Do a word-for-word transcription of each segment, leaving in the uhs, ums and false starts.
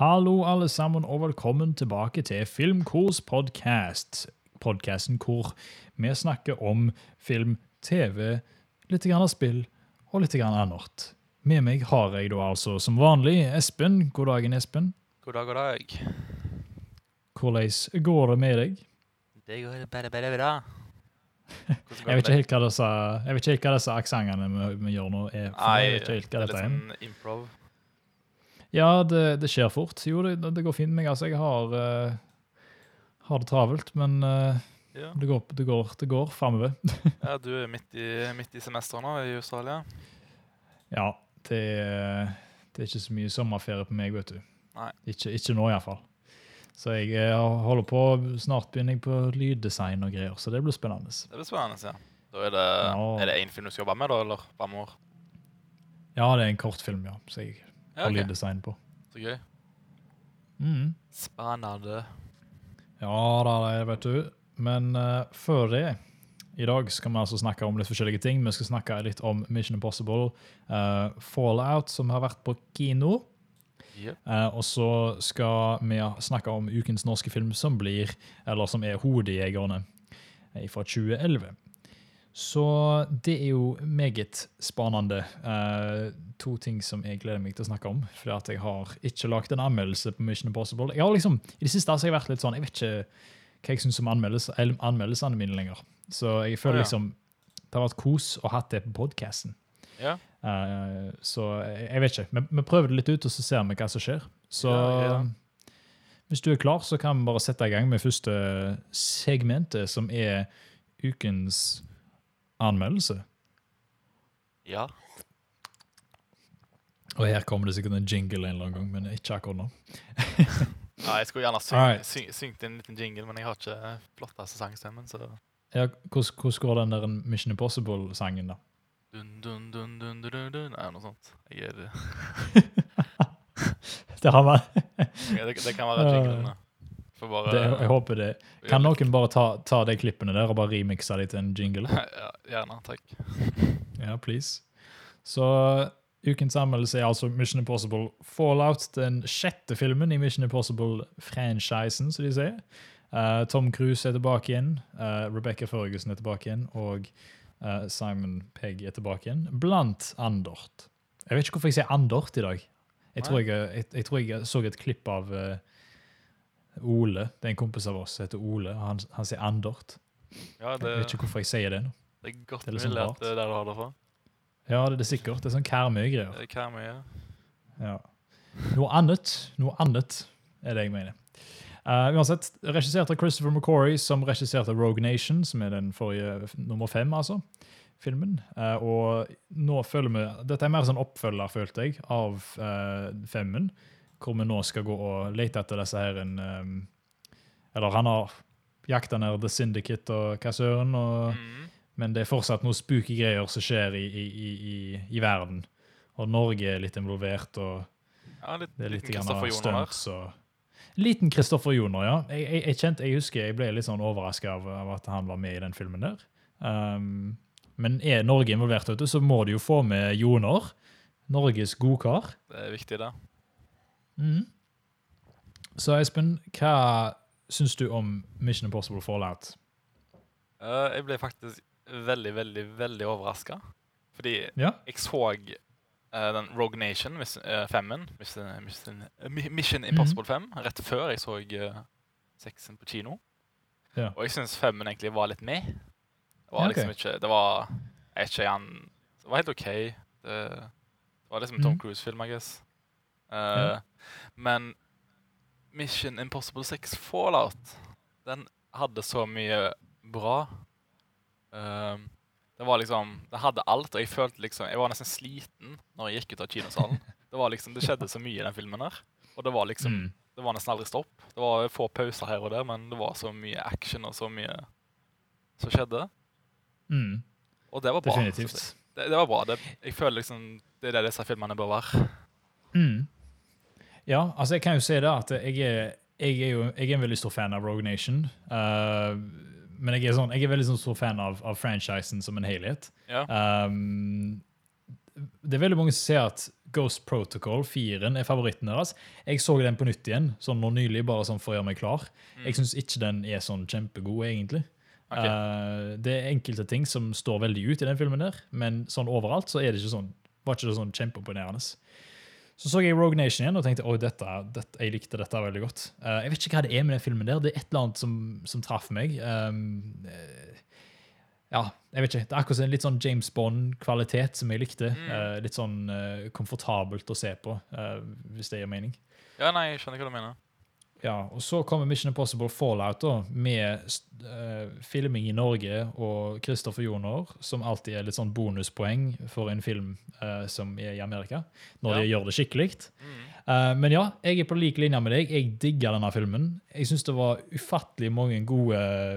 Hallo alle sammen, og velkommen tilbake til Filmkors podcast. Podcasten hvor vi snakker om film, tv, litt grann av spill og litt grann annet. Med meg har jeg da altså som vanlig Espen. God dagen, Espen. God dag, god dag. Hvordan går det med deg? Det går bare, bare bra. Jeg vet ikke helt hva disse, jeg vet ikke helt hva disse aksangene vi, vi gjør nå er. For Nei, jeg vet ikke helt hva det er dette litt sånn improv. Ja, det, det skjer fort. Jo, det, det går fint med meg. Altså, jeg har, uh, har det travelt, men uh, Ja. det går, det går, det går fremover. Ja, du er midt i, midt i semesteret nå i Australia. Ja, det, det er ikke så mye sommerferie på meg, vet du. Nei. Ikke, ikke nå i hvert fall. Så jeg eh, holder på, snart begynner jeg på lyddesign og greier, så det blir spennende. Det blir spennende, ja. Da er det, Ja. er det en film du skal jobbe med da, eller fremover? Ja, det er en kortfilm, ja, så jeg Ja, har ok. lyddesign på. Så gøy. Mm. Spennende. Ja, da er det, vet du. Men eh, før det, i dag skal vi altså snakke om litt forskjellige ting. Vi skal snakke litt om Mission Impossible, eh, Fallout, som har vært på kino. Yep. Eh, og så skal vi snakke om ukens norske film som blir, eller som er Hodejegerne eh, fra tjue elleve. Så det er jo meget spennende. Eh, to ting som jeg gleder meg til å snakke om, fordi at jeg har ikke lagt en anmeldelse på Mission Impossible. Jeg har liksom, i det siste har jeg vært litt sånn, jeg vet ikke hva jeg synes om anmeldelse, eller anmeldelsene mine lenger. Så jeg føler Oh, ja. liksom, det har vært kos å ha det på podcasten. Ja. Uh, så jeg, jeg vet ikke. Vi, vi prøver det litt ut, og så ser vi hva som skjer. Så Ja, ja. hvis du er klar, så kan vi bare sette i gang med første segmentet, som er ukens anmeldelse. Ja. Og her kommer det sikkert en jingle en eller annen gang, men ikke akkurat nå. Ja, jeg skulle gjerne synge, Alright. syng, syngt en liten jingle, men jeg har ikke flotteste sangstemmen, så... Ja, hvordan, hvordan går den der Mission Impossible-sangen da? Dun, dun, dun, dun, dun, dun, dun. Nei, noe sånt. Jeg er det. Det har man. Okay, det, det kan være jinglen da. For bare... Det, jeg håper det. Kan noen bare ta, ta de klippene der og bare remixe det til en jingle? Ja, gjerne, takk. Ja, please. Så ukens anmeldelse er altså Mission Impossible Fallout, den sjette filmen i Mission Impossible-franchisen, som de sier. Uh, Tom Cruise er tilbake igjen, uh, Rebecca Ferguson er tilbake igjen, og uh, Simon Pegg er tilbake igjen, blant Andort. Jeg vet ikke hvorfor jeg sier Andort i dag. Jeg tror jeg, jeg, jeg, tror jeg så et klipp av uh, Ole, det er en kompis av oss, heter Ole, og han, han sier Andort. Ja, det, Jeg vet ikke hvorfor jeg sier det nå. det er godt det er litt sånn mulig rart. at det er der du har det fra. Ja, det er det sikkert. Det er sånn Karmøy-greier. Det kan vi gjøre. Ja. Noe annet, noe annet er det jeg mener. Uh, uansett, regissert av Christopher McQuarrie, som regisserte Rogue Nation, som er den forrige, nummer fem, altså, filmen. Uh, og nå føler vi, dette er mer sånn oppfølger, følte jeg, av uh, femmen, hvor vi nå skal gå og lete etter disse her, en, um, eller han har jaktet ned The Syndicate og kassøren, og, Mm. men det er fortsatt noen spooky greier som skjer i, i, i, i, i verden. Og Norge er litt involvert, og Ja, litt, det er litt liten grann Kristoffer av Joner der. stunts og... Liten Kristoffer Joner, ja. Jeg, jeg, jeg kjente, jeg husker jeg ble litt sånn overrasket av, av at han var med i den filmen der. Um, men er Norge involvert, vet du, så må de jo få med Joner, Norges godkar. Det er viktig det. Mm. Så Espen, hva synes du om Mission Impossible Fallout? Uh, jeg ble faktisk veldig, veldig, veldig overrasket. Fordi Ja? jeg så uh, den Rogue Nation, mis, uh, femmen, Mission, Mission, uh, Mission Impossible fem, rett før jeg så uh, seksen på kino. Ja. Og jeg synes femmen egentlig var litt med. Det var Ja, ok. liksom ikke, det var, jeg vet ikke, han, det var helt ok. Det, det var liksom en Tom Mhm. Cruise-film, I guess. Uh, Ja. Men Mission Impossible seks Fallout, den hadde så mye bra. Um, det var liksom, det hadde alt, og jeg følte liksom, jeg var nesten sliten når jeg gikk ut av kinosalen. Det var liksom, det skjedde så mye i den filmen her. Og det var liksom, Mm. det var nesten aldri stopp. Det var få pauser her og der, men det var så mye action og så mye som skjedde. Mm. Og det var bra. Definitivt. Så Det, det var bra. Det, jeg føler liksom, det er det disse filmene bør være. Mm. Ja, altså jeg kan jo si det at jeg er, jeg er jo jeg er en veldig stor fan av Rogue Nation, uh, men jeg er, sånn, jeg er veldig sånn stor fan av, av franchisen som en helhet. Ja. Um, det er veldig mange som sier at Ghost Protocol firen er favoritten deres. Jeg så den på nytt igjen, sånn nå nylig, bare sånn for å gjøre meg klar. Mm. Jeg synes ikke den er sånn kjempegod, egentlig. Ok. Uh, det er enkelte ting som står veldig ut i den filmen der, men sånn overalt så er det ikke sånn, var ikke det sånn kjempeimponerende. Så så jeg Rogue Nation igjen og tenkte, oi, dette, dette, jeg likte dette veldig godt. Uh, jeg vet ikke hva det er med den filmen der, det er et eller annet som, som traff meg. Um, uh, ja, jeg vet ikke, det er akkurat en litt sånn James Bond-kvalitet som jeg likte. Mm. Uh, litt sånn uh, komfortabelt å se på, uh, hvis det gir mening. Ja, nei, jeg skjønner hva du mener. Ja, og så kommer Mission Impossible Fallout da, med uh, filming i Norge og Kristoffer Joner, som alltid er litt sånn bonuspoeng for en film uh, som er i Amerika, når Ja. de gjør det skikkelig. Mm. Uh, men ja, jeg er på like linje med deg. Jeg digger denne filmen. Jeg synes det var ufattelig mange gode...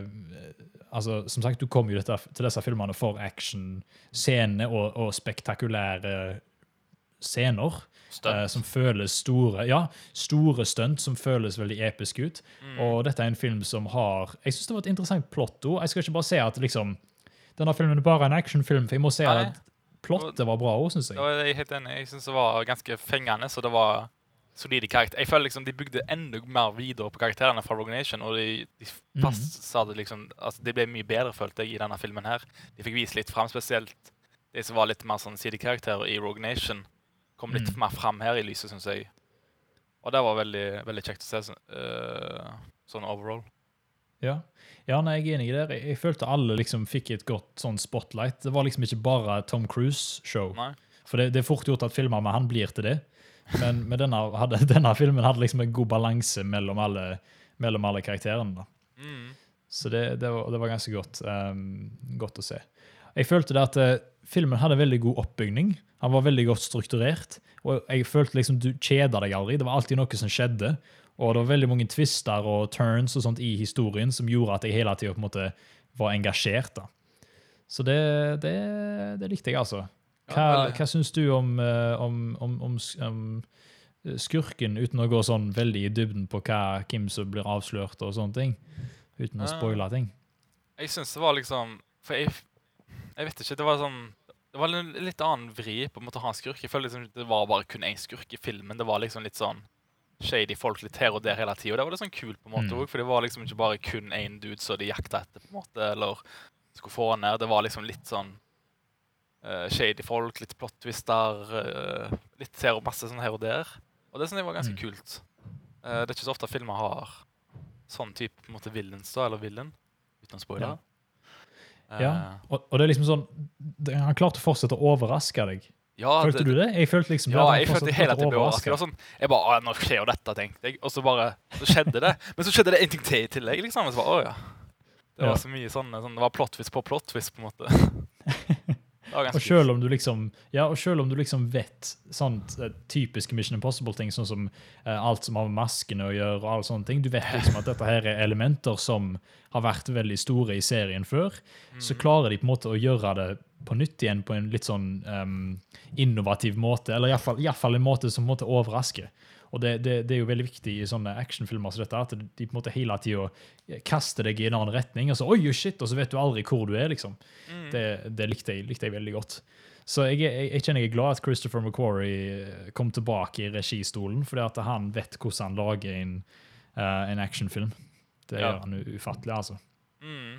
Uh, altså, som sagt, du kommer jo dette, til disse filmene for action, scener og, og spektakulære scener. Uh, som føles store, ja, store stunt som føles veldig episk ut. Mm. Og dette er en film som har, jeg synes det var et interessant plott. Jeg skal ikke bare si at liksom, denne filmen er bare en actionfilm, for jeg må si Nei. at plottet var bra også, synes jeg. Da er jeg helt enig. Jeg synes det var ganske fengende, så det var solide karakter. Jeg føler liksom de bygde enda mer videre på karakterene fra Rogue Nation, og de, de fast sa det liksom, altså det ble mye bedre, følte jeg, i denne filmen her. De fikk vise litt frem, spesielt de som var litt mer sånn sidekarakterer i Rogue Nation, kom litt Mm. mer frem her i lyset, synes jeg. Og det var veldig, veldig kjekt å se så- øh, sånn overall. Ja, ja nei, jeg er enig i det. Jeg, jeg følte alle liksom fikk et godt sånn spotlight. Det var liksom ikke bare Tom Cruise-show. Nei? For det, det er fort gjort at filmer med han blir til det. Men, men denne, hadde, denne filmen hadde liksom en god balanse mellom alle, mellom alle karakterene. Da. Mm. Så det, det, var, det var ganske godt, um, godt å se. Jeg følte det at uh, filmen hadde veldig god oppbygning. Han var veldig godt strukturert. Og jeg følte liksom du kjeder deg aldri. Det var alltid noe som skjedde. Og det var veldig mange twister og turns og sånt i historien som gjorde at jeg hele tiden på en måte var engasjert. Da. Så det, det, det likte jeg altså. Hva, Ja, veldig. hva synes du om, uh, om, om, om, om skurken, uten å gå sånn veldig i dybden på hva, hvem som blir avslørt og sånne ting? Uten å Ah. spoile ting. Jeg synes det var liksom, for jeg, jeg vet ikke, det var sånn, det var en litt annen vri på en måte å ha en skurk. Jeg føler liksom det var bare kun en skurk i filmen. Det var liksom litt sånn shady folk litt her og der hele tiden. Og det var litt sånn kult på en måte Mm. også, for det var liksom ikke bare kun en dude så de jakta etter på en måte, eller skulle få ned. Det var liksom litt sånn uh, shady folk, litt plot twister, uh, litt her og masse sånn her og der. Og det synes jeg var ganske Mm. kult. Uh, det er ikke så ofte filmer har sånn type på en måte villains da, eller villain, uten å spoile. Ja. Uh, Ja, og, og det er liksom sånn, det, han klarte å fortsette å overraske deg. ja, Følte det, du det? Jeg følte liksom Ja, at han jeg følte fortsatte hele å tiden ble overrasket. overraske. Det var sånn, jeg bare, «Å, nå skjer jo dette, tenkte jeg. Og så bare, så skjedde det. Men så skjedde det en ting til i tillegg, liksom. Og så bare, å ja. Det var Ja. så mye sånn, sånn, det var plot-twist på plot-twist, på en måte. Det var Og ganske selv om du liksom, ja, og selv om du liksom vet sånt eh, typiske Mission Impossible-ting, sånn som eh, alt som har med maskene å gjøre, og alle sånne ting, du vet liksom at dette her er elementer som har vært veldig store i serien før, så klarer de på en måte å gjøre det på nytt igjen på en litt sånn um, innovativ måte, eller i hvert fall, i hvert fall en måte som på en måte overrasker. Og det, det, det er jo veldig viktig i sånne actionfilmer som dette, at de på en måte hele tiden kaster deg i en annen retning, og så, oi, shit, og så vet du aldri hvor du er, liksom. Mm. Det, det likte, jeg, likte jeg veldig godt. Så jeg, jeg, jeg kjenner jeg er glad at Christopher McQuarrie kom tilbake i registolen, fordi at han vet hvordan han lager en, uh, en actionfilm. Det Ja. gjør han u- ufattelig, altså. Mm.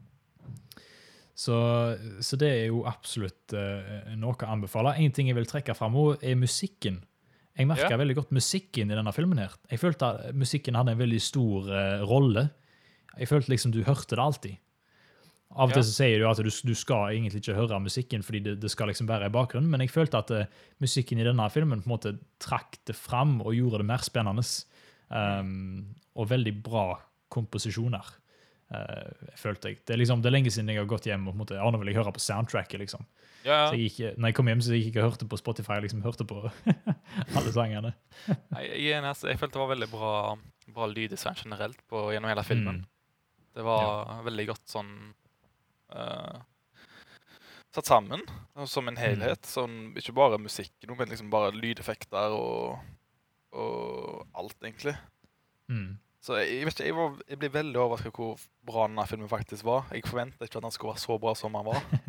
Så, så det er jo absolutt uh, noe å anbefale. En ting jeg vil trekke frem også er musikken. Jeg merket Ja. veldig godt musikken i denne filmen her. Jeg følte at musikken hadde en veldig stor uh, rolle. Jeg følte liksom du hørte det alltid. Av og Ja. til så sier du at du, du skal egentlig ikke høre musikken fordi det, det skal liksom være i bakgrunnen, men jeg følte at uh, musikken i denne filmen på en måte trakk det fram og gjorde det mer spennende. Um, og veldig bra komposisjoner, uh, følte jeg. Det er, liksom, det er lenge siden jeg har gått hjem og på en måte, ja, nå vil jeg høre på soundtracket, liksom. Ja, Så jeg gikk, når jeg kom hjem, så gikk jeg ikke og hørte på Spotify, jeg liksom hørte på alle sangene. jeg, jeg, er nesten- jeg følte det var veldig bra, bra lyddesign generelt på, gjennom hele filmen. Mm. Det var veldig godt sånn uh, satt sammen og som en helhet. Sånn, ikke bare musikk, men liksom bare lydeffekter og, og alt, egentlig. Mm. Så jeg, jeg vet ikke, jeg, var, jeg ble veldig overrasket hvor bra denne filmen faktisk var. Jeg forventet ikke at den skulle være så bra som den var.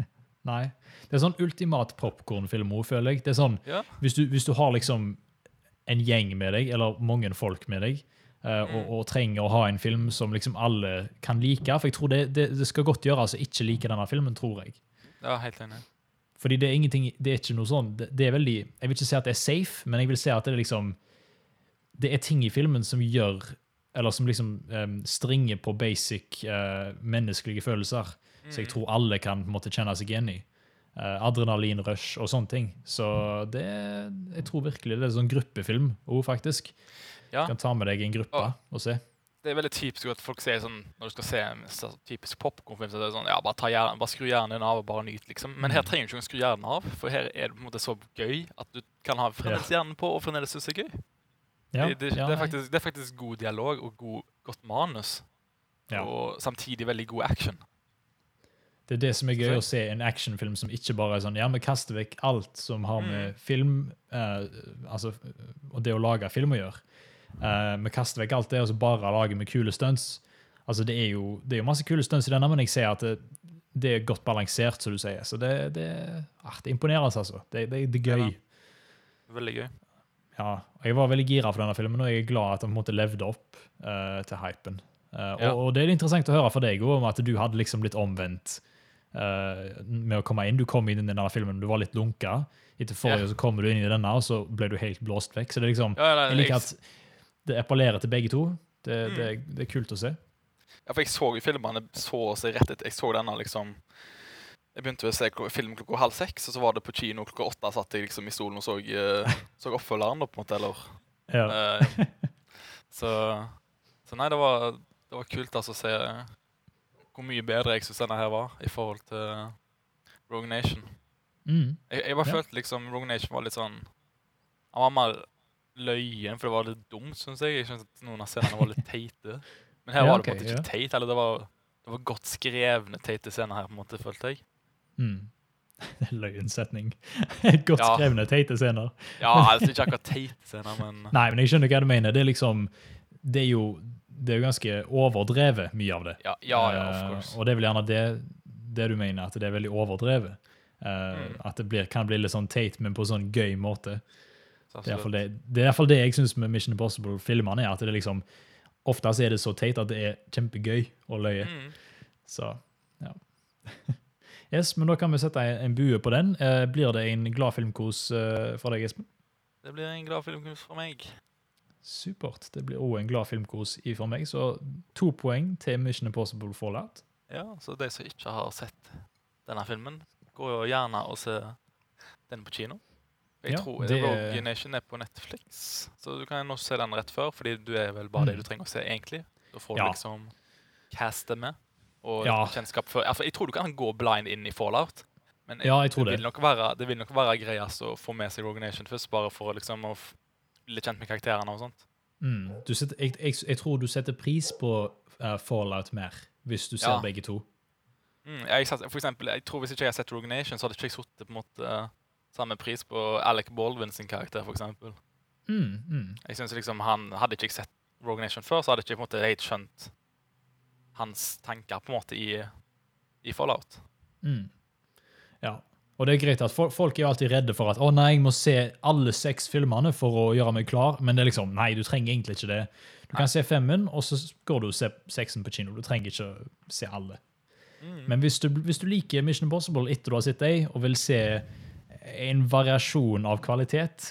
Nei. Det er sånn ultimat popcornfilm også, føler jeg. Det er sånn, Ja. hvis du, hvis du har liksom en gjeng med deg, eller mange folk med deg, uh, Mm. og, og trenger å ha en film som liksom alle kan like, for jeg tror det, det, det skal godt gjøre altså ikke like denne filmen, tror jeg. Ja, helt enig. Fordi det er ingenting, det er ikke noe sånn, det, det er veldig, jeg vil ikke si at det er safe, men jeg vil si at det er liksom, det er ting i filmen som gjør, eller som liksom um, stringer på basic uh, menneskelige følelser, Mm. så jeg tror alle kan på en måte kjenne seg igjen i. Uh, adrenalinrush og sånne ting. Så det, jeg tror virkelig det er sånn gruppefilm også, faktisk. Ja. Du kan ta med deg en gruppe Ja. og se. Det er veldig typisk at folk sier sånn, når du skal se en så typisk popcornfilm, så er det sånn, ja, bare, ta hjernen, bare skru hjernen din av og bare nyt, liksom. Men her trenger du ikke å skru hjernen av, for her er det på en måte så gøy at du kan ha fremdeles hjernen på, og fremdeles synes det er gøy. Ja, det, det, ja, det, er faktisk, det er faktisk god dialog og god, godt manus, Ja. og samtidig veldig god action. Det er det som er gøy Så- å se en actionfilm som ikke bare er sånn, ja, vi kaster vekk alt som har med Mm. film, eh, altså, og det å lage film å gjøre. Eh, vi kaster vekk alt det, og så bare lager vi kule stunts. Altså, det er jo, det er jo masse kule stunts i denne, men jeg ser at det, det er godt balansert, som du sier. Så det, det, ah, det imponerer, altså. Det, det, det er gøy. Ja. Veldig gøy. Ja, og jeg var veldig gira for denne filmen, og jeg er glad at den på en måte levde opp eh, til hypen. Eh, Ja. og, og det er interessant å høre for deg også, om at du hadde liksom blitt omvendt eh, med å komme inn. Du kom inn i denne filmen, du var litt lunka. Etter forrige Ja. så kommer du inn i denne, og så ble du helt blåst vekk. Så det er liksom, Ja, nei, jeg liker jeg- at det appellerer til begge to. Det, Mm. det, det er kult å se. Ja, for jeg så jo filmene så å si rett etter. Jeg så denne liksom Jeg begynte å se kl- film klokka halv seks, og så var det på kino klokka åtte. Satt jeg liksom i stolen og så, uh, så oppfølgeren, da, på en måte. Eller Ja. eh, så, så nei, det var, det var kult altså, å se hvor mye bedre jeg synes denne her var i forhold til Rogue Nation. Mm. Jeg, jeg bare Ja. følte liksom Rogue Nation var litt sånn Han var mer løyen, for det var litt dumt, synes jeg. Jeg synes at noen av scenene var litt teite. Men her Ja, var det på en ok, måte ikke ja. teit, eller det var, det var godt skrevne teite scener her, på en måte, følte jeg. Mm. Løyensetning. Godt Ja. skrevne, teite scener. Ja, altså ikke akkurat teite scener, men Nei, men jeg skjønner hva du mener. Det er liksom, det er jo, det er jo ganske overdrevet, mye av det. ja, ja, ja, of Eh, course. og det er vel gjerne det, det du mener, at det er veldig overdrevet. Eh, Mm. At det blir, kan bli litt sånn teit, men på sånn gøy måte. Så Det er i hvert fall absolutt. det, det, er i hvert fall det jeg synes med Mission Impossible-filmene, er at det er liksom, oftest er det så teit at det er kjempegøy og løye. Mm. Så, ja. Yes, men da kan vi sette en, en bue på den. Eh, blir det en glad filmkos eh, for deg, Espen? Det blir en glad filmkurs for meg. Supert. Det blir også en glad filmkos i for meg, så to poeng til Mission Impossible Fallout. Ja, så de som ikke har sett denne filmen, går jo gjerne og se den på kino. Jeg Ja, tror det- Rogue Nation er på Netflix, så du kan også se den rett før, fordi du er vel bare det Mm. du trenger å se egentlig. Da får Ja. du liksom castet med, og Ja. kjennskap for... Ja, for jeg tror du kan gå blind inn i Fallout, men Ja, jeg tror det, det. vil nok være, det vil nok være greiest å få med seg Rogue Nation først, bare for liksom å f- bli kjent med karakterene og sånt. Mm. Du setter, jeg, jeg, jeg tror du setter pris på eh, Fallout mer, hvis du ser Ja. begge to. Mm, jeg, satt- for eksempel, jeg tror hvis ikke jeg har sett Rogue Nation, så hadde ikke jeg suttet på en måte eh, samme pris på Alec Baldwin sin karakter, for eksempel. Mm, mm. Jeg synes liksom han, hadde ikke jeg sett Rogue Nation før, så hadde ikke jeg på en måte helt skjønt hans tanker på en måte i, i Fallout. Mm. Ja. Og det er greit at folk, folk er jo alltid redde for at å nei, jeg må se alle seks filmene for å gjøre meg klar, men det er liksom, nei, du trenger egentlig ikke det. Du kan se femmen, og så går du og ser seksen på kino. Du trenger ikke å se alle. Mm. Men hvis du, hvis du liker Mission Impossible etter du har sett deg, og vil se en variasjon av kvalitet,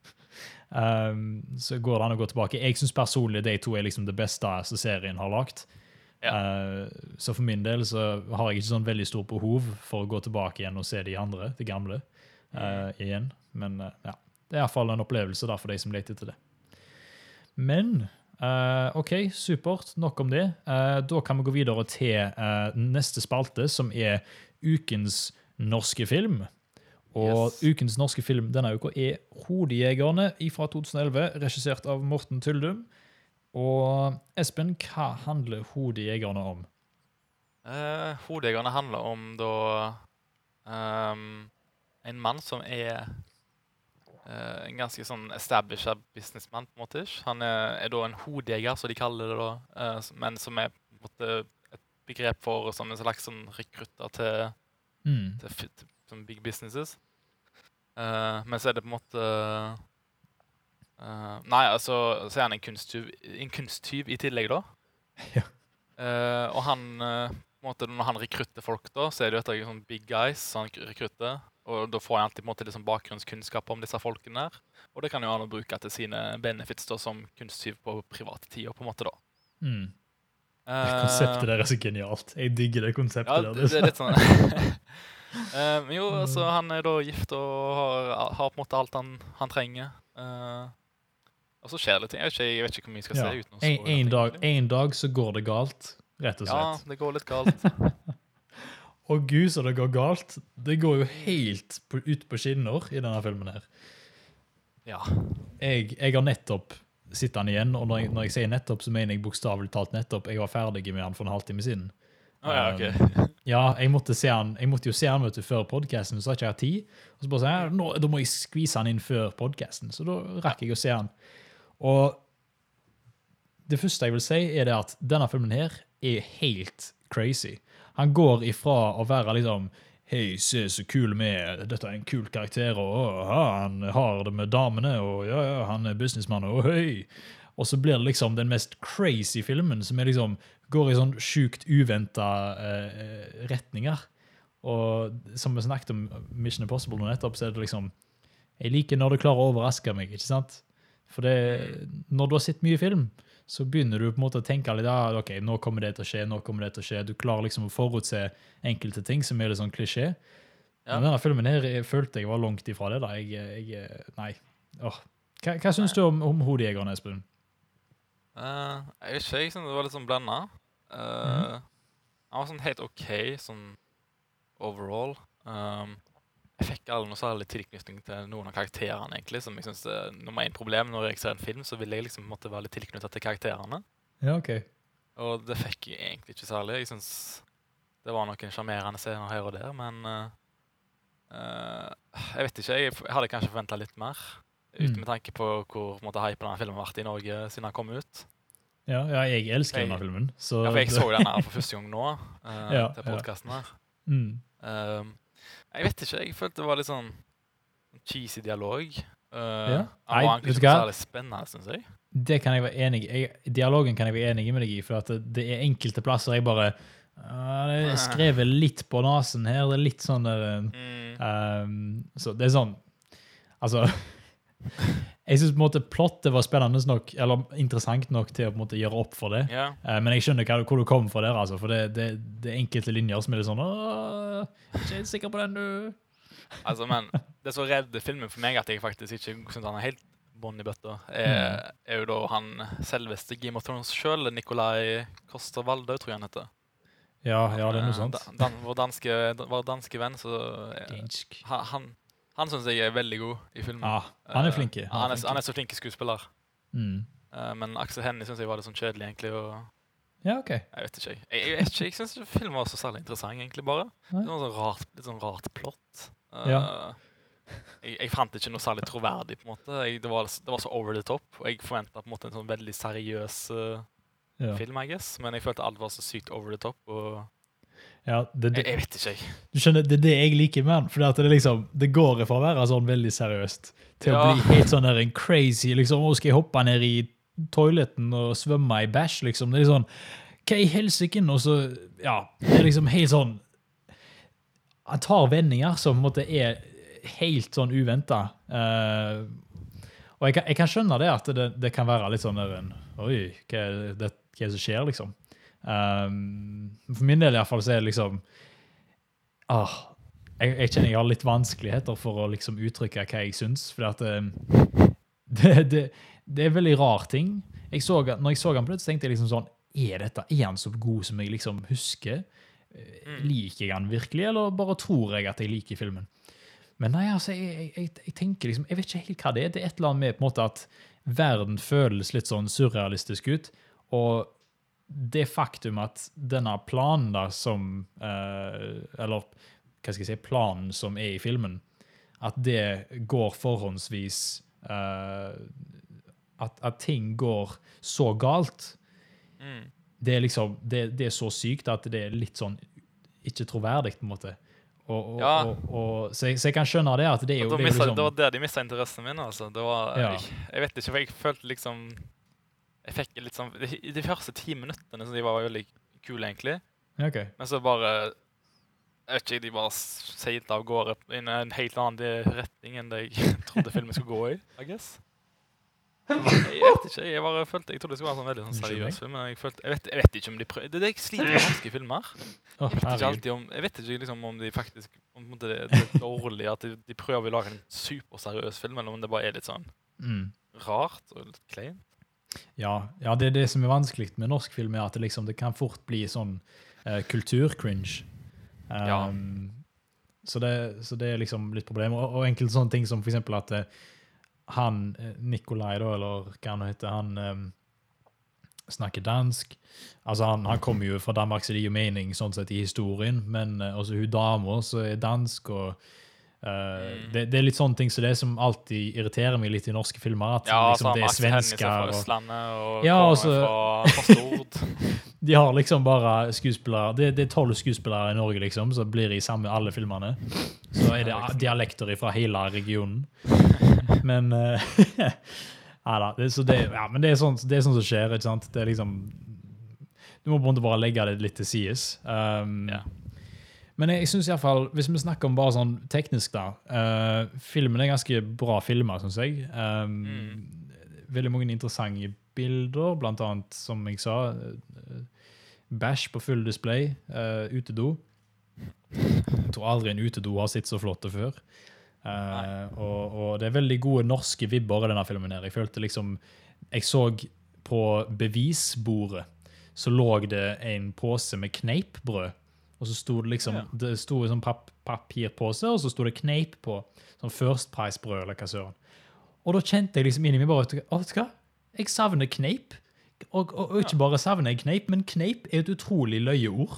um, så går det an å gå tilbake. Jeg synes personlig de to er liksom det beste som serien har lagt. Ja. Uh, så for min del så har jeg ikke sånn veldig stort behov for å gå tilbake igjen og se de andre, de gamle, uh, igjen. Men uh, ja, det er i hvert fall en opplevelse da for de som leter etter det. Men, uh, ok, supert, nok om det. Uh, da kan vi gå videre til uh, neste spalte, som er ukens norske film. Og Yes. ukens norske film denne uka er Hodejegerne fra to tusen elleve, regissert av Morten Tyldum. Og Espen, hva handler Hodejegerne om? Uh, Hodejegerne handler om da ehm, en mann som er eh, en ganske sånn established businessman, på en måte. Ikke? Han er, er da en hodejeger, som de kaller det da, eh, men som er på en måte et begrep for som en slags sånn rekrutter til Mm. til, fi- til som big businesses. Eh, men så er det på en måte eh, Nei, altså, så er han en kunsttyv, en kunsttyv i tillegg, da. Ja. Eh, og han eh, på en måte, når han rekrutter folk, da, så er det jo etter sånn big guys han rekrutter. Og da får han alltid på en måte liksom bakgrunnskunnskap om disse folkene der. Og det kan jo han bruke til sine benefits da, som kunsttyv på private tider, på en måte da. Mm. Eh, Konseptet der er så genialt. Jeg digger det konseptet ja, der. det, det er litt sånn Eh, Men jo, altså, han er da gift og har, har på en måte alt han, han trenger. Eh, og så skjer det ting. Jeg vet ikke, jeg vet ikke hvor mye jeg skal Ja. se uten å En, spoile en, ting, dag, egentlig. en dag så går det galt, rett og Ja, slett. det går litt galt. Og gud, så det går galt. Det går jo helt på, ut på skinner i denne filmen her. Ja. Jeg, jeg har nettopp sett den igjen, og når jeg, når jeg sier nettopp, så mener jeg bokstavelig talt nettopp. Jeg var ferdig med den for en halvtime siden. Å ja, ok. Um, ja, jeg måtte, se han, jeg måtte jo se han vet du, før podcasten, så har jeg ikke hatt tid. Og så bare sånn, ja, nå, da må jeg skvise han inn før podcasten, så da rakk jeg å se han. Og det første jeg vil si er det at denne filmen her er helt crazy. Han går ifra å være liksom, hei, se så kul med, dette er en kul karakter, og å, ha, han har det med damene, og ja, ja, han er businessmann, og hei. Og så blir det liksom den mest crazy filmen, som er liksom, går i sånn sjukt uventet eh, retninger. Og som vi snakket om Mission Impossible nå nettopp, så er det liksom, jeg liker når det klarer å overraske meg, ikke sant? For det, når du har sett mye film, så begynner du på en måte å tenke litt, ja, ok, nå kommer det til å skje, nå kommer det til å skje. Du klarer liksom å forutse enkelte ting som er litt sånn klisjé. Ja. Men denne filmen her jeg følte jeg var langt ifra det da. Jeg, jeg, nei. Åh. Hva, hva synes du om, om hodejegeren, Espen? Eh, jeg vet ikke, jeg synes det var litt sånn blendet. Uh, Mhm. Han var sånn helt ok, sånn overall. Um, jeg fikk aldri noe særlig tilknytning til noen av karakterene, egentlig, som jeg synes er nummer en problem. Når jeg ser en film, så vil jeg liksom måtte være litt tilknyttet til karakterene. Ja, ok. Og det fikk jeg egentlig ikke særlig. Jeg synes det var noen charmerende scener her og der, men uh, uh, jeg vet ikke, jeg, jeg hadde kanskje forventet litt mer. Uten Mm. med tanke på hvor på en måte, hypen denne filmen har vært i Norge siden den kom ut. Ja, ja, jeg elsker Jeg- denne filmen. Så Ja, for jeg så den her for første gang nå, uh, Ja, til ja. podcasten her. Mm. Um, jeg vet ikke, jeg følte det var litt sånn cheesy dialog. Uh, Ja. Han Nei, var vet egentlig du ikke hva? særlig spennende, synes jeg. Det kan jeg være enig i. Jeg, dialogen kan jeg være enig med deg i, for at det, det er enkelte plasser jeg bare uh, det er skrevet litt på nasen her. Det er litt sånn der, Mm. um, så det er sånn, altså jeg synes på en måte plottet var spennende nok, eller interessant nok til å på en måte gjøre opp for det. Ja. Uh, men jeg skjønner hva, hvor du kom fra der, altså, for det, det, det er enkelte linjer som er litt sånn, åh, ikke helt sikker på den du. Altså, men det som redder filmen for meg, at jeg faktisk ikke synes han er helt bånd i bøtta, er, er jo da han selveste Game of Thrones selv, Nikolai Koster-Waldau, tror jeg han heter. Ja, ja, det er noe Eh, sånt. Dan, dan, vår, danske, vår danske venn, så eh, Dansk. han, han, han synes jeg er veldig god i filmen. Ja, han er Eh, flink. Han er, han er så flink skuespiller. Mm. Eh, men Aksel Hennie synes jeg var litt sånn kjedelig, egentlig, og Ja, ok. jeg vet ikke. Jeg, jeg, vet ikke, jeg synes ikke filmen var så særlig interessant, egentlig, bare. Nei. Det var sånn rart, litt sånn rart plott. Eh, Ja. jeg, jeg fant ikke noe særlig troverdig, på en måte. Jeg, det, var, det var så over the top, og jeg forventet på en måte en sånn veldig seriøs eh, Ja. film, I guess. Men jeg følte alt var så sykt over the top, og Ja, det, det, jeg, jeg vet ikke, jeg. du skjønner, det er det jeg liker med den, for det, liksom, det går fra å være sånn veldig seriøst til å Ja. bli helt sånn der en crazy, liksom, å skal jeg hoppe ned i toiletten og svømme i bæsj, liksom. Det er sånn, hva i helsiken? Og så, ja, det er liksom helt sånn, han tar vendinger som på en måte er helt sånn uventet. Eh, og jeg kan, jeg kan skjønne det, at det, det kan være litt sånn der en, oi, hva er det, hva er det som skjer, liksom? Um, for min del i hvert fall så er det liksom ah, jeg, jeg kjenner jeg har litt vanskeligheter for å liksom uttrykke hva jeg synes, for at um, det, det, det er en veldig rar ting. Jeg så, når jeg så han på det, så tenkte jeg liksom sånn, er dette, er han så god som jeg liksom husker? Mm. Liker jeg han virkelig, eller bare tror jeg at jeg liker filmen? Men nei, altså, jeg, jeg, jeg tenker liksom, jeg vet ikke helt hva det er. Det er et eller annet med på en måte at verden føles litt sånn surrealistisk ut, og det faktum at denne planen da som, eh, eller hva skal jeg si, planen som er i filmen, at det går forhåndsvis, eh, at, at ting går så galt, Mm. det er liksom, det, det er så sykt at det er litt sånn, ikke troverdig på en måte. Og, og, Ja. og, og, så, jeg, så jeg kan skjønne det, at det er jo, Da det er jo mistet, liksom... det var der de mistet interessen min, altså. Det var, Ja. jeg, jeg vet ikke, for jeg følte liksom, jeg fikk litt sånn, i de første ti minuttene, så de var veldig kule egentlig. Ok. Men så bare, jeg vet ikke, de bare seilte av gårde i en helt annen retning enn det jeg trodde filmen skulle gå i, I guess. Jeg vet ikke, jeg bare følte, jeg trodde det skulle være en sånn veldig sånn seriøs film, men jeg, følte, jeg, vet, jeg vet ikke om de prøver, det er det jeg sliter med norske filmer. Å, Jeg vet ikke herregud. alltid om, jeg vet ikke liksom om de faktisk, om det, det er dårlig at de, de prøver å lage en superseriøs film, eller om det bare er litt sånn Mm. rart og litt kleint. Ja, ja, det er det som er vanskelig med norsk film, er at det, liksom, det kan fort bli sånn uh, kulturcringe. Um, Ja. så, det, så det er liksom litt problem. Og, og enkelte sånne ting som for eksempel at uh, han, eh, Nikolaj da, eller hva han heter, han um, snakker dansk. Altså han, han kommer jo fra Danmark, så det gir jo mening sånn sett i historien, men uh, også hun damer så er dansk, og uh, Mm. det, det er litt sånne ting, så det som alltid irriterer meg litt i norske filmer, at Ja, liksom, så det er Max Hennis er svensker, fra og Østlandet, og Ja, kommer altså- fra, fra Stord. de har liksom bare skuespillere, det, det er tolv skuespillere i Norge liksom, så blir de sammen med alle filmerne. Så er det dialekter fra hele regionen. Men, uh, ja da, det, så det, ja, men det er sånn, det er sånn som skjer, ikke sant? Det er liksom, du må på en måte bare legge det litt til sides. Um, Ja. Men jeg, jeg synes i hvert fall, hvis vi snakker om bare sånn teknisk da, uh, filmen er ganske bra filmer, synes jeg. Um, Mm. Veldig mange interessante bilder, blant annet, som jeg sa, uh, bash på full display, uh, utedo. Jeg tror aldri en utedo har sett så flott før. Uh, og, og det er veldig gode norske vibber i denne filmen her. Jeg følte liksom, jeg så på bevisbordet, så lå det en påse med kneipbrød, og så stod det liksom, Ja. det stod en sånn pap papirpåse, og så stod det kneip på, sånn First Price-brød, eller hva søren. Og da kjente jeg liksom inn i meg bare, å, vet du hva? Jeg savner kneip. Og, og, og ikke bare savner jeg kneip, men kneip er et utrolig løye ord.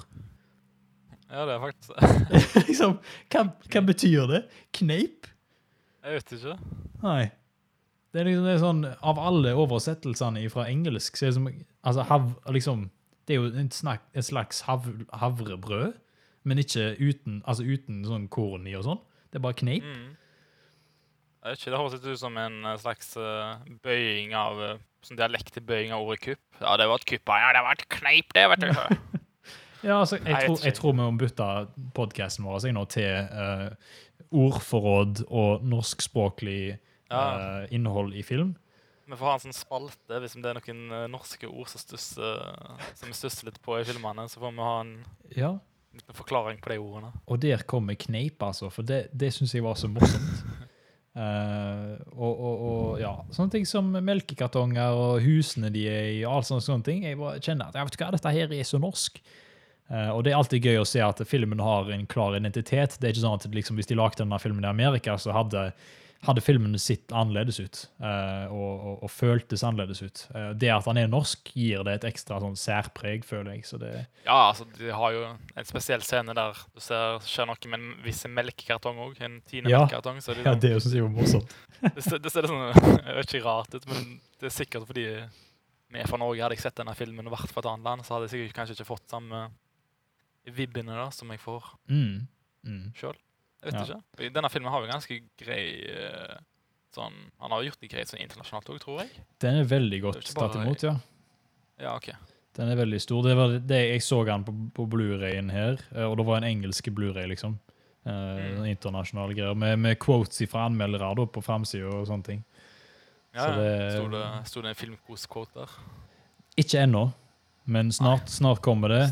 Ja, det er faktisk det. liksom, hva, hva betyr det? Kneip? Jeg vet ikke. Nei. Det er liksom det er sånn, av alle oversettelsene fra engelsk, så er det som, altså, hav, liksom, det er jo en, snak, en slags hav, havrebrød, men ikke uten, altså uten sånn korn i og sånn. Det er bare kneip. Mm. Jeg vet ikke, det høres litt ut som en eh, slags eh, bøying av, uh, sånn dialektbøying av ordet kupp. Ja, det var et kupp, ja, det var et kneip det, vet du. Ja, altså, jeg, Nei, jeg tror, tror jeg tror vi må bytte podcasten vår jeg, nå til uh, ordforråd og norskspråklig Ja. uh, innhold i film. Vi får ha en sånn spalte, hvis det er noen eh, norske ord som, stusser, som vi stusser litt på i filmene, så får vi ha en Ja, liten forklaring på de ordene. og der kommer kneip, altså, for det, det synes jeg var så morsomt. Uh, og, og, og ja, sånne ting som melkekartonger og husene de er i, og alt sånne, sånne ting. Jeg bare kjenner at, jeg vet ikke hva, dette her er så norsk. Uh, og det er alltid gøy å se at filmen har en klar identitet. Det er ikke sånn at liksom, hvis de lagde denne filmen i Amerika, så hadde, hadde filmen sitt annerledes ut, uh, og, og, og føltes annerledes ut. Uh, det at han er norsk gir det et ekstra sånn særpreg, føler jeg. Så det, Ja, altså, de har jo en spesiell scene der du ser, skjer noe med en viss melkekartong også, en tiende Ja. melkekartong, så det, ja, er det synes jeg var morsomt. det, ser- det ser sånn, jeg vet ikke rart ut, men det er sikkert fordi vi fra Norge hadde jeg sett denne filmen og vært fra et annet land, så hadde jeg sikkert kanskje ikke fått samme vibbene da, som jeg får Mm. Mm. selv. Jeg vet Ja. ikke. Denne filmen har jo ganske grei, eh, sånn, han har gjort det greit sånn internasjonalt også, tror jeg. Den er veldig godt Det er ikke bare- tatt imot, ja. Ja, ok. Den er veldig stor. Det var det jeg så den på, på Blu-rayen her, eh, og det var en engelsk Blu-ray, liksom. Eh, Mm. Internasjonale greier, med, med quotes fra anmeldere da, på fremsiden og sånne ting. Ja, Så det- stod det, stod det en filmkos-quote der? Ikke ennå, men snart, snart kommer det.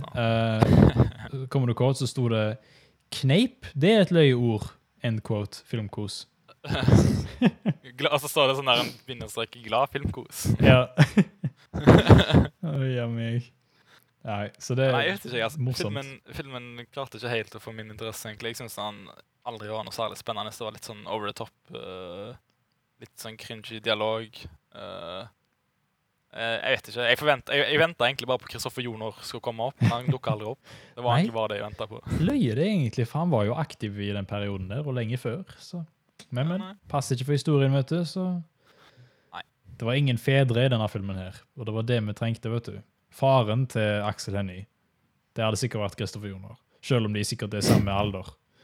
Eh, kommer det quote, så sto det kneip, det er et løye ord. End quote, filmkos. Gla, altså står det sånn der en bindestrek glad filmkos. Ja. Oi, ja, meg. Nei, så det er Nei, jeg vet ikke, altså, morsomt. filmen, filmen klarte ikke helt å få min interesse, egentlig. Jeg synes han aldri var noe særlig spennende. Det var litt sånn over the top, eh, litt sånn cringy dialog. eh, eh, jeg vet ikke, jeg, forvent, jeg, jeg ventet egentlig bare på Kristoffer Joner skulle komme opp. Han dukket aldri opp. Det var Nei. egentlig bare det jeg ventet på. Løye det egentlig, for han var jo aktiv i den perioden der, og lenge før. Så. Men, Ja, men, nei. passer ikke for historien, vet du, så... Nei. Det var ingen fedre i denne filmen her, og det var det vi trengte, vet du. Faren til Aksel Hennie, det hadde sikkert vært Kristoffer Joner, selv om de sikkert er samme alder.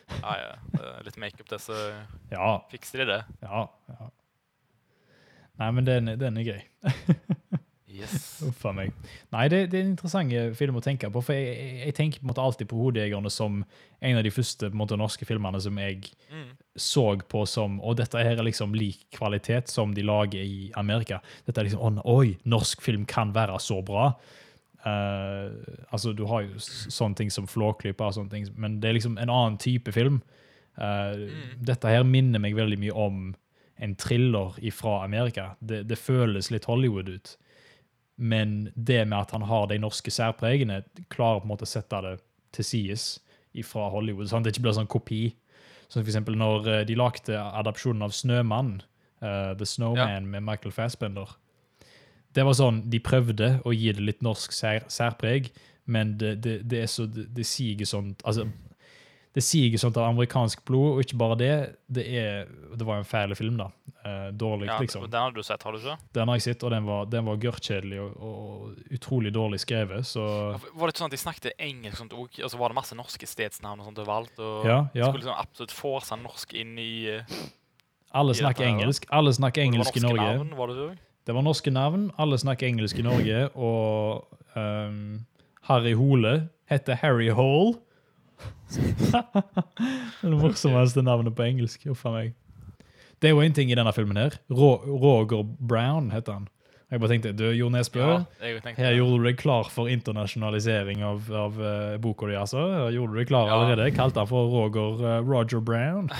Ja, ja. Det er litt make-up det, så Ja, fikser de det. ja, ja. Nei, men den, den er grei. Yes. Uffa meg. Nei, det, det er en interessant film å tenke på, for jeg, jeg, jeg tenker på en måte alltid på Hodejegerne som en av de første på en måte, norske filmene som jeg Mm. så på som, og dette her er liksom lik kvalitet som de lager i Amerika. Dette er liksom, oi, norsk film kan være så bra. Uh, altså, du har jo sånne ting som Flåklypa og sånne ting, men det er liksom en annen type film. Uh, Mm. Dette her minner meg veldig mye om en thriller fra Amerika. Det, det føles litt Hollywood ut. Men det med at han har de norske særpregene, klarer på en måte å sette det til sides fra Hollywood, sånn at det ikke blir sånn kopi. Sånn for eksempel når de lagde adapsjonen av Snømann, uh, The Snowman, ja. Med Michael Fassbender. Det var sånn, de prøvde å gi det litt norsk sær, særpreg, men det, det, det er så, det, det siger sånt, altså, det siger sånt av amerikansk blod, og ikke bare det, det er, det var en fæle film da, uh, dårlig ja, liksom. Den har du sett, har du ikke? Den har jeg sett, og den var, den var gørrkjedelig og, og utrolig dårlig skrevet, så... Var det ikke sånn at de snakket engelsk sånt, og så var det masse norske stedsnavn og sånt overalt, og ja, ja. skulle liksom absolutt få seg norsk inn i... Alle i snakker engelsk, alle snakker engelsk i Norge. Navn, var det, det var norske navn, alle snakker engelsk i Norge, og um, Harry Hole heter Harry Hole. Det morsomste navnet på engelsk, uffa meg. Det er jo en ting i denne filmen her. Ro Roger Brown heter han. Jeg bare tenkte, du, Jo Nesbø, ja, her gjorde du deg klar for internasjonalisering av, av uh, boka di, altså. Her gjorde du deg klar allerede. Kalte han for Roger, uh, Roger Brown.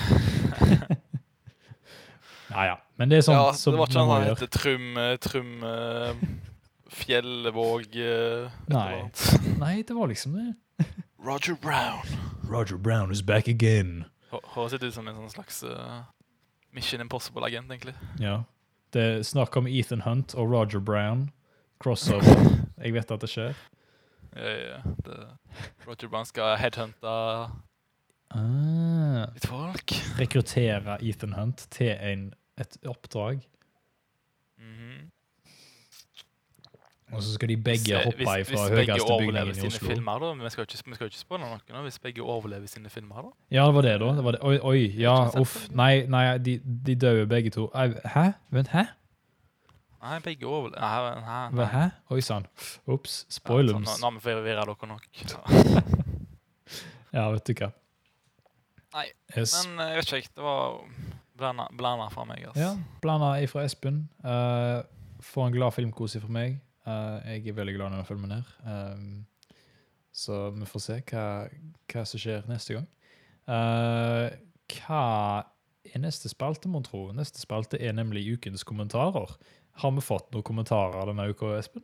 Ja, ja. Men det er sånn ja, som det var ikke man han gjør. heter Trum, Trum uh, Fjellvåg uh, Nei. Nei, det var liksom det. Roger Brown. Roger Brown is back again. Høres ut som en sånn slags uh, Mission Impossible-agent, egentlig. Ja. Det er snakk om Ethan Hunt og Roger Brown. Crossover. Jeg vet at det skjer. Ja, ja. Det, Roger Brown skal headhunte ah. litt folk. Rekruttere Ethan Hunt til en, et oppdrag. Mhm. Og så skal de begge hvis, hoppe hvis, fra hvis høyeste bygningen i Oslo. Filmer, da, men vi skal ikke, vi skal ikke spørre noen nå, hvis begge overlever sine filmer da. Ja, det var det da. Det var det. Oi, oi, ja, uff. Nei, nei, de, de dør begge to. Hæ? Vent, hæ? Nei, begge overlever. Nei, nei, nei. Hæ? Oi, sann. Ups, spoilers. Ja, nå har vi forvirret dere nok. Ja. Ja, vet du hva. Nei, yes. men jeg vet ikke, det var blanda, blanda fra meg. Altså. Ja, blanda ifra Espen. Uh, få en glad filmkose fra meg. Uh, jeg er veldig glad i denne filmen her. Um, så vi får se hva, hva som skjer neste gang. Uh, hva er neste spalte, må tro? Neste spalte er nemlig ukens kommentarer. Har vi fått noen kommentarer denne uka, Espen?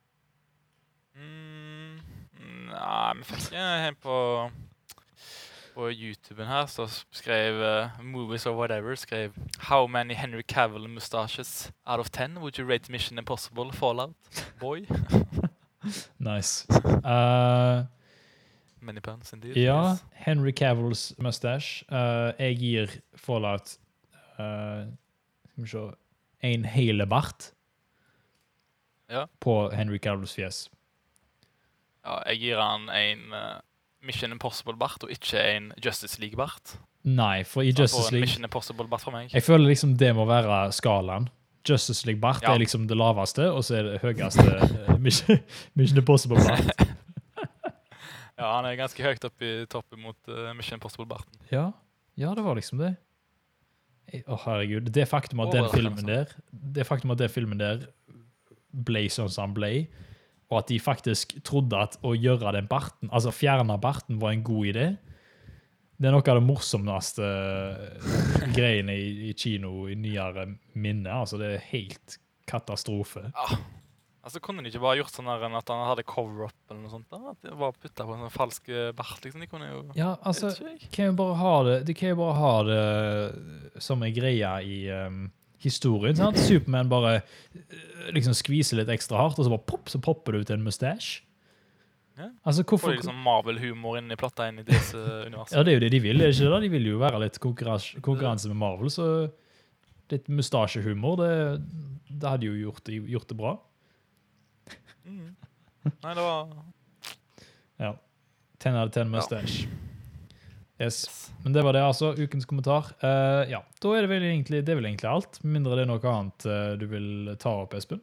Mm, nei, vi fikk en på, på YouTuben her, så skrev uh, Movies or Whatever, skrev How many Henry Cavill mustaches out of ten would you rate Mission Impossible Fallout, boy? Nice. Uh, Many puns indeed. ja, yes. Henry Cavills mustache. Uh, jeg gir Fallout uh, skal vi se, en hele bart ja. på Henry Cavills fjes. Ja, jeg gir han en uh, Mission Impossible-bart, og ikke en Justice League-bart. Nei, for i Så Justice League... Mission Impossible-bart fra meg. Jeg føler liksom det må være skalaen. Justice League-bart ja. er liksom det laveste, og så er det høyeste uh, Mission, Mission Impossible-bart. Ja, han er ganske høyt opp i toppen mot uh, Mission Impossible-barten. Ja, ja, det var liksom det. Å, oh, herregud. Det faktum at den filmen der, det faktum at den filmen der ble sånn som han ble, og at de faktisk trodde at å gjøre den barten, altså fjerne barten var en god idé, det er noe av det morsomste greiene i, i kino i nyere minne. Altså, det er helt katastrofe. Ja. Altså, kunne de ikke bare gjort sånn her enn at han hadde cover-up eller noe sånt da? At de bare puttet på en sånn falsk bart, liksom. De kunne jo... Ja, altså, kan jo bare ha det, de kan jo bare ha det som en greie i um, historien, sant? Superman bare liksom skviser litt ekstra hardt, og så bare pop, så popper det ut en mustache. Ja. Altså, hvorfor... Får de liksom Marvel-humor inn i plotta inn i disse universet? Ja, det er jo det de vil, er det ikke det? De vil jo være litt konkurranse, konkurranse med Marvel, så litt mustasjehumor, det, det hadde jo gjort, gjort det bra. Mm. Nei, det var... Ja. Ten out of ten mustache. Yes. Yes. Men det var det, altså. Ukens kommentar. Uh, ja, da er det vel egentlig, det er vel egentlig alt. Med mindre det er noe annet uh, du vil ta opp, Espen?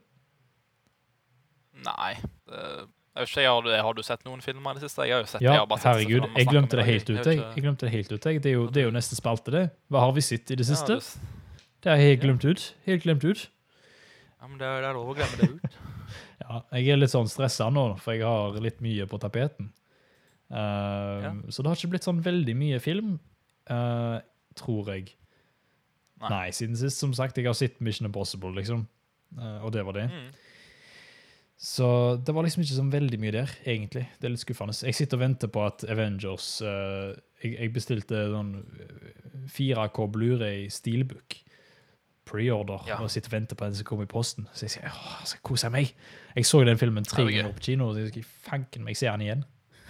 Nei. Det, jeg vet ikke, har du, har du sett noen filmer i det siste? Jeg har jo sett Ja, jeg har bare sett herregud. filmer man Jeg snakker glemte om i det dag. helt ut. Jeg Jeg, vet ikke- jeg glemte det helt ut. Jeg. Det, er jo, det er jo neste spalte, det. Hva har vi sett i det siste? Ja, du, Det har jeg helt glemt ut. Helt glemt ut. ja, men det er, det er lov å glemme det ut. Ja, jeg er litt sånn stresset nå, for jeg har litt mye på tapeten. Uh, Ja. Så det har ikke blitt sånn veldig mye film, uh, tror jeg. Nei. Nei, siden sist, som sagt, jeg har sett Mission Impossible, liksom. Uh, og det var det. Mm. Så det var liksom ikke så veldig mye der, egentlig. Det er litt skuffende. Jeg sitter og venter på at Avengers uh, jeg, jeg bestilte sånn fire K Blu-ray Steelbook pre-order, Ja. og sitter og venter på at det skal komme i posten. Så jeg sier, åh, jeg skal kose meg. Jeg så den filmen tre Ja, det er ganger på kino, og jeg skal fanken meg se den igjen.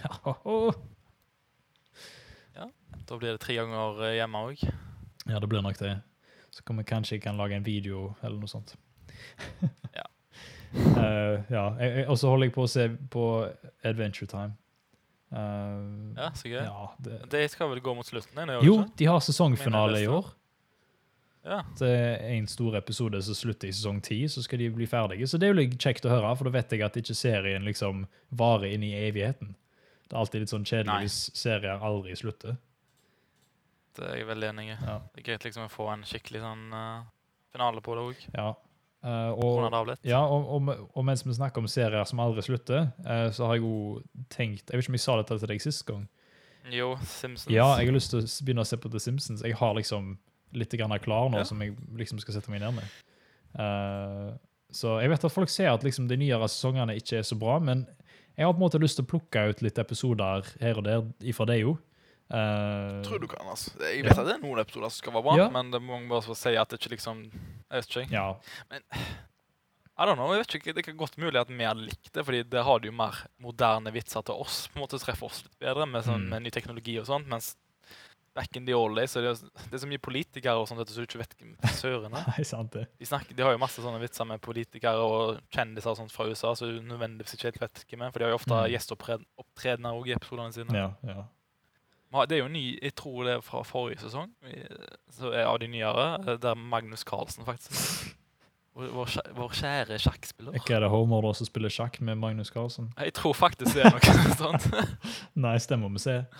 Da blir det tre ganger eh, hjemme også. Ja, det blir nok det. Så kommer kanskje jeg kan lage en video, eller noe sånt. Ja. Uh, ja, jeg, jeg, og så holder jeg på å se på Adventure Time. Uh, Ja, så gøy. ja, det, Det skal vel gå mot slutten? Nei, jo, de har sesongfinale i Mener jeg år. Ja. Det er en stor episode som slutter i sesong ti, så skal de bli ferdige. Så det er jo litt kjekt å høre, for da vet jeg at ikke serien liksom varer inn i evigheten. Det er alltid litt sånn kjedelig Nei. hvis serier aldri slutter. Det er jeg veldig enig i. Ja. Det er greit liksom å få en skikkelig sånn uh, finale på det også. Ja. Uh, Hvordan og, det har blitt. ja, og, og, og mens vi snakker om serier som aldri slutter, uh, så har jeg jo tenkt, jeg vet ikke om jeg sa dette til deg sist gang. Jo, Simpsons. Ja, jeg har lyst til å s- begynne å se på The Simpsons. Jeg har liksom litt grann klar nå Ja. som jeg liksom skal sette meg ned med. Uh, så jeg vet at folk ser at liksom de nyere sesongene ikke er så bra, men jeg har på en måte lyst til å plukke ut litt episoder her og der ifra det jo. Uh, Tror du kan, altså. Jeg Ja. vet at det er noen episoder som skal være bra, Ja. men det må man bare få si at det ikke liksom, jeg vet ikke. Ja, I don't know, jeg vet ikke, det er godt mulig at vi hadde likt det, fordi det har det jo mer moderne vitser til oss, på en måte treffer oss litt bedre med, sånn, Mm. med ny teknologi og sånt, mens back in the old days, så det, er, det er så mye politikere og sånt, at du ikke vet hvem søren er. nei, sant det. De, snakker, de har jo masse sånne vitser med politikere og kjendiser og sånt fra U S A, så du nødvendigvis ikke helt vet hvem er, for de har jo ofte Mm. gjesteopptredener også i episoderne sine. Ja, ja. Ma- Det er jo ny, jeg tror det er fra forrige sesong, i- så er av de nyere, der Magnus Carlsen faktisk er med. Vår, vår, kjæ- vår kjære sjakkspiller. Ikke er det Homer da som spiller sjakk med Magnus Carlsen? Jeg tror faktisk det er noe sånt. Nei, stemmer vi se.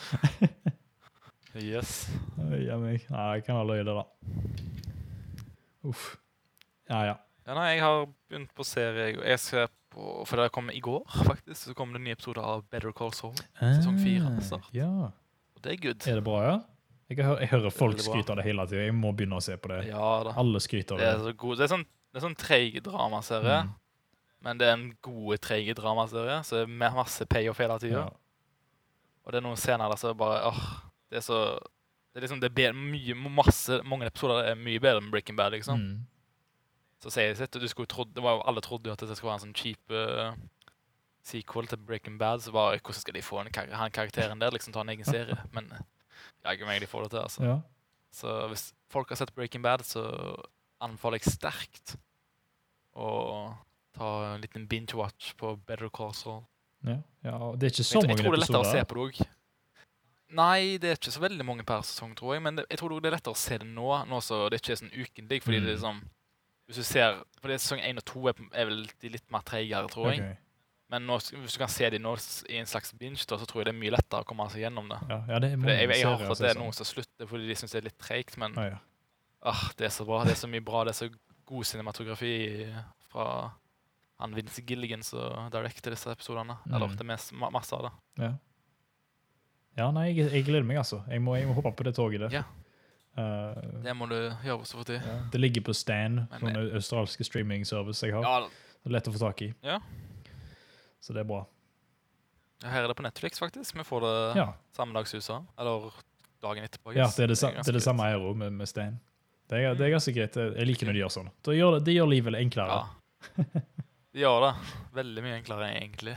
Yes. Oi, ja, meg. Nei, jeg kan ha løye det da. Uff. Ja, ja. Ja, nei, jeg har begynt på serie, jeg, jeg ser på, for det kom i går faktisk, så kom det en ny episode av Better Call Saul. Sesong fire Ah, snart. Ja. Og det er good. Er det bra, ja? Jeg, hører, jeg hører folk veldig bra. skryte av det hele tiden. Jeg må begynne å se på det. Ja da. Alle skryter av Det er det. så god. Det er sånn, det er sånn treig dramaserie, Mm. men det er en god treig dramaserie, så det er med masse payoff hele tiden. Ja. Og det er noen scener der så bare, åh, det er så, det er liksom, det er bedre, mye, masse, mange episoder er mye bedre enn Breaking Bad, liksom. Mm. Så sier jeg sitt, du skulle trodd, det var jo, alle trodde jo at det skulle være en sånn cheap uh, sequel til Breaking Bad, så bare, hvordan skal de få en, kar han karakteren der, liksom ta en egen serie? Men jeg ikke meg de får det til, altså. Ja. Så hvis folk har sett Breaking Bad, så anbefaler jeg sterkt å ta en liten binge-watch på Better Call Saul. Ja. Ja. Det er ikke så Jeg, jeg mange tror det er lettere å se episoder. på det også. Nei, det er ikke så veldig mange per sesong, tror jeg, men det, jeg tror det er lettere å se det nå, nå så det ikke er sånn ukentlig, fordi Mm. det er sånn, hvis du ser, for det er sesong en og to er, er vel de litt mer treigere, tror jeg. Ok. Men nå, hvis du kan se de nå s- i en slags binge, da, så tror jeg det er mye lettere å komme seg gjennom det. Ja, ja, det er For mange det, jeg, jeg har serier hørt at som det er er sånn. noen som slutter fordi de synes det er litt treigt, men Ah, ja. ah, det er så bra, det er så mye bra, det er så god cinematografi fra han Vince Gilligan som directer disse episodene, Mm. eller det er mest, ma- masse av det. Ja. Ja, nei, jeg, jeg gleder meg altså. Jeg må, jeg må hoppe på det toget der. Ja. Uh, Det må du gjøre så fort i. ja. Det ligger på Stan, Men- sånne australske streaming-service jeg har. Ja, Det er lett å få tak i. Ja. Så det er bra. her er det på Netflix faktisk, vi får det Ja, samme dags i U S A, eller dagen etterpå. ja yes. det, er det, sa- ganske det er det greit. samme her også med, med Stan. Det er, det er ganske greit. Jeg liker når de gjør sånn. Det gjør, det gjør livet enklere. Ja. De gjør det. Veldig mye enklere egentlig.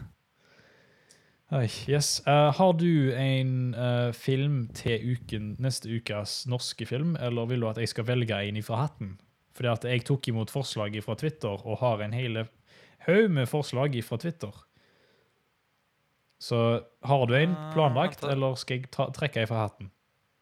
Oi, yes. Eh, har du en eh, film til uken, neste ukas norske film, eller vil du at jeg skal velge en ifra hatten? Fordi at jeg tok imot forslag fra Twitter, og har en hele haug med forslag fra Twitter. Så har du en Ah, planlagt, vent da. eller skal jeg ta, trekke en fra hatten?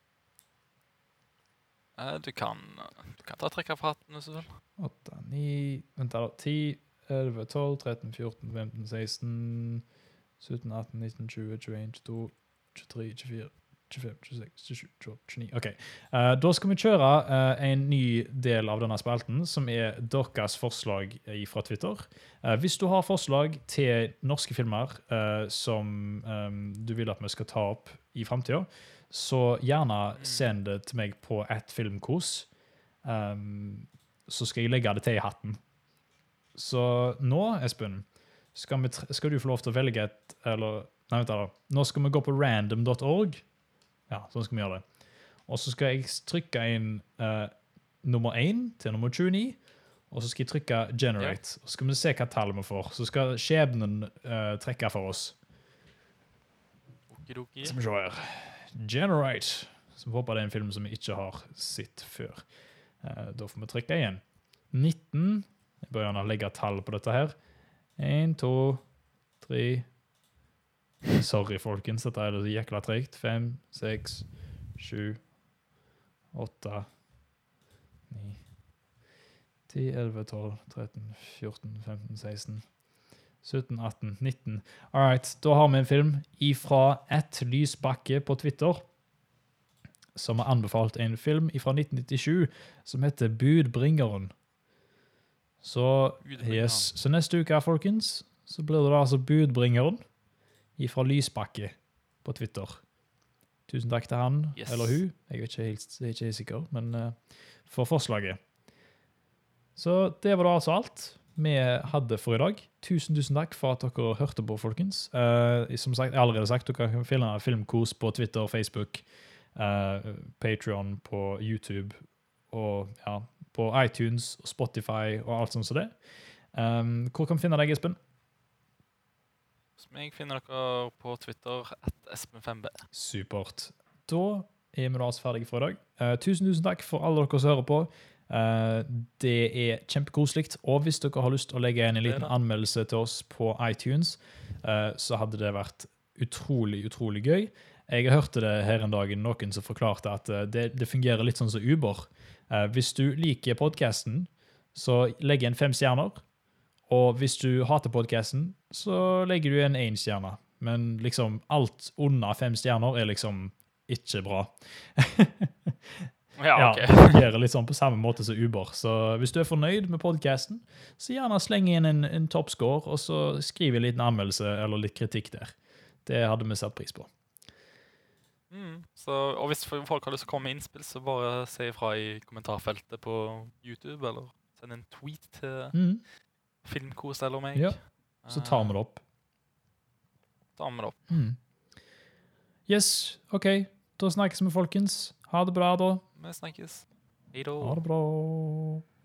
Eh, Du kan, du kan ta trekk av hatten hvis du vil. åtte, ni, vent da, ti, elleve, tolv, tretten, fjorten, femten, seksten, sytten, atten, nitten, tjue, tjueen, tjueto, tjuetre, tjuefire, tjuefem, tjueseks, tjuesju, tjueåtte, tjueni. Ok, Eh, da skal vi kjøre eh, en ny del av denne spalten, som er deres forslag eh, fra Twitter. Eh, hvis du har forslag til norske filmer eh, som eh, du vil at vi skal ta opp i fremtiden, så gjerne send det til meg på et filmkos. Um, så skal jeg legge det til i hatten. Så nå, Espen, skal, vi, tr- skal du få lov til å velge et, eller, nei, vent da, nå skal vi gå på random dot org. Ja, sånn skal vi gjøre det. Og så skal jeg trykke inn eh, nummer én til nummer tjueni, og så skal jeg trykke generate. Og så skal vi se hva tall vi får. Så skal skjebnen eh, trekke for oss. Okidoki. Skal vi se her. Generate. Så vi håper det er en film som vi ikke har sett før. Eh, da får vi trykke igjen. nitten. Jeg bør gjerne legge tall på dette her. en, to, tre. Sorry, folkens. Dette er det jækla tregt. fem, seks, sju, åtte, ni, ti, elleve, tolv, tretten, fjorten, femten, seksten, sytten, atten, nitten. All right, da har vi en film ifra ett Lysbakke på Twitter, som har anbefalt en film fra nitten nittisju som heter Budbringeren. Så, Budbringeren. yes. Så neste uke, folkens, så blir det da altså Budbringeren ifra Lysbakke på Twitter. Tusen takk til han, Yes. eller hun. Jeg er ikke helt, jeg er ikke helt sikker, men uh, for forslaget. Så det var da altså alt vi hadde for i dag. Tusen, tusen takk for at dere hørte på, folkens. Uh, som sagt, jeg har allerede sagt, dere kan finne Filmkos på Twitter, Facebook, uh, Patreon på YouTube, og ja, på iTunes, og Spotify og alt sånt som det. Um, hvor kan vi finne deg, Espen? Som jeg finner dere på Twitter, at Espen fem B. Supert. Da er vi da altså ferdige for i dag. Uh, tusen, tusen takk for alle dere som hører på. Uh, det er kjempekoselig, og hvis dere har lyst til å legge inn en liten anmeldelse til oss på iTunes, uh, så hadde det vært utrolig, utrolig gøy. Jeg hørte det her en dag noen som forklarte at uh, det, det fungerer litt sånn som Uber. Uh, hvis du liker podcasten, så legg en fem stjerner, og hvis du hater podcasten, så legger du en en stjerne. Men liksom alt under fem stjerner er liksom ikke bra. Ja, ok. Ja, det fungerer litt sånn på samme måte som Uber. Så hvis du er fornøyd med podcasten, så gjerne sleng inn en, en toppscore, og så skriv en liten anmeldelse eller litt kritikk der. Det hadde vi satt pris på. Mm. Så, og hvis folk har lyst til å komme med innspill, så bare si ifra i kommentarfeltet på YouTube, eller send en tweet til Mm. Filmkos eller meg. Ja, så tar vi det opp. Ta med det opp. Mm. Yes, ok. Da snakkes vi, folkens. Ha det bra da. Vi snakkes. Hei da. Ha det bra.